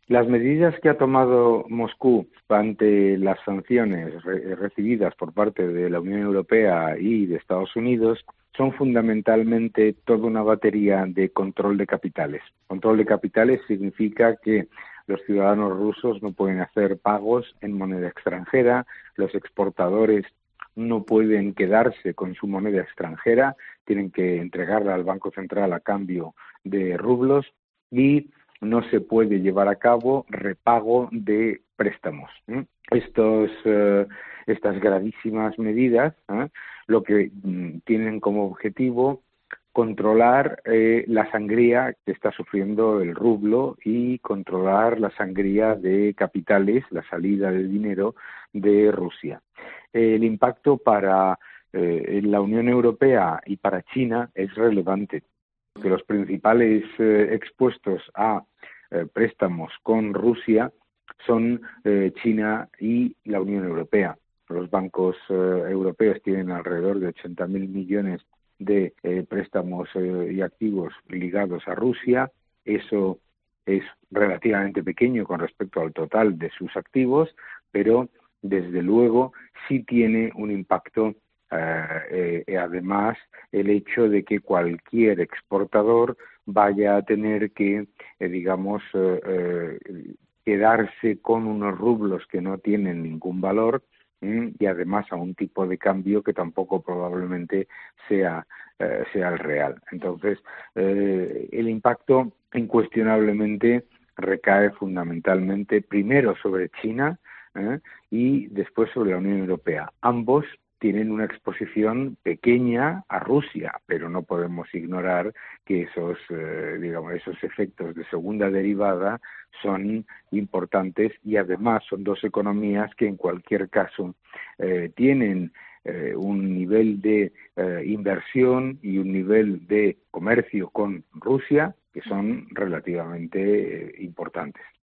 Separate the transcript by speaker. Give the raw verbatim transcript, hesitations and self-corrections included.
Speaker 1: Las medidas que ha tomado Moscú ante las sanciones re recibidas por parte de la Unión Europea y de Estados Unidos son fundamentalmente toda una batería de control de capitales. Control de capitales significa que los ciudadanos rusos no pueden hacer pagos en moneda extranjera, los exportadores no pueden quedarse con su moneda extranjera, tienen que entregarla al Banco Central a cambio de rublos y no se puede llevar a cabo repago de préstamos. ¿eh? Estos, eh, estas gravísimas medidas ¿eh? lo que mm, tienen como objetivo controlar eh, la sangría que está sufriendo el rublo y controlar la sangría de capitales, la salida de dinero de Rusia. Eh, el impacto para eh, la Unión Europea y para China es relevante, que los principales eh, expuestos a eh, préstamos con Rusia son eh, China y la Unión Europea. Los bancos eh, europeos tienen alrededor de ochenta mil millones de eh, préstamos eh, y activos ligados a Rusia. Eso es relativamente pequeño con respecto al total de sus activos, pero desde luego sí tiene un impacto. Eh, eh, además, el hecho de que cualquier exportador vaya a tener que, eh, digamos, eh, eh, quedarse con unos rublos que no tienen ningún valor ¿eh? Y además a un tipo de cambio que tampoco probablemente sea, eh, sea el real. Entonces, eh, el impacto incuestionablemente recae fundamentalmente primero sobre China, ¿eh? y después sobre la Unión Europea. Ambos tienen una exposición pequeña a Rusia, pero no podemos ignorar que esos, eh, digamos, esos efectos de segunda derivada son importantes y además son dos economías que en cualquier caso eh, tienen eh, un nivel de eh, inversión y un nivel de comercio con Rusia que son relativamente eh, importantes.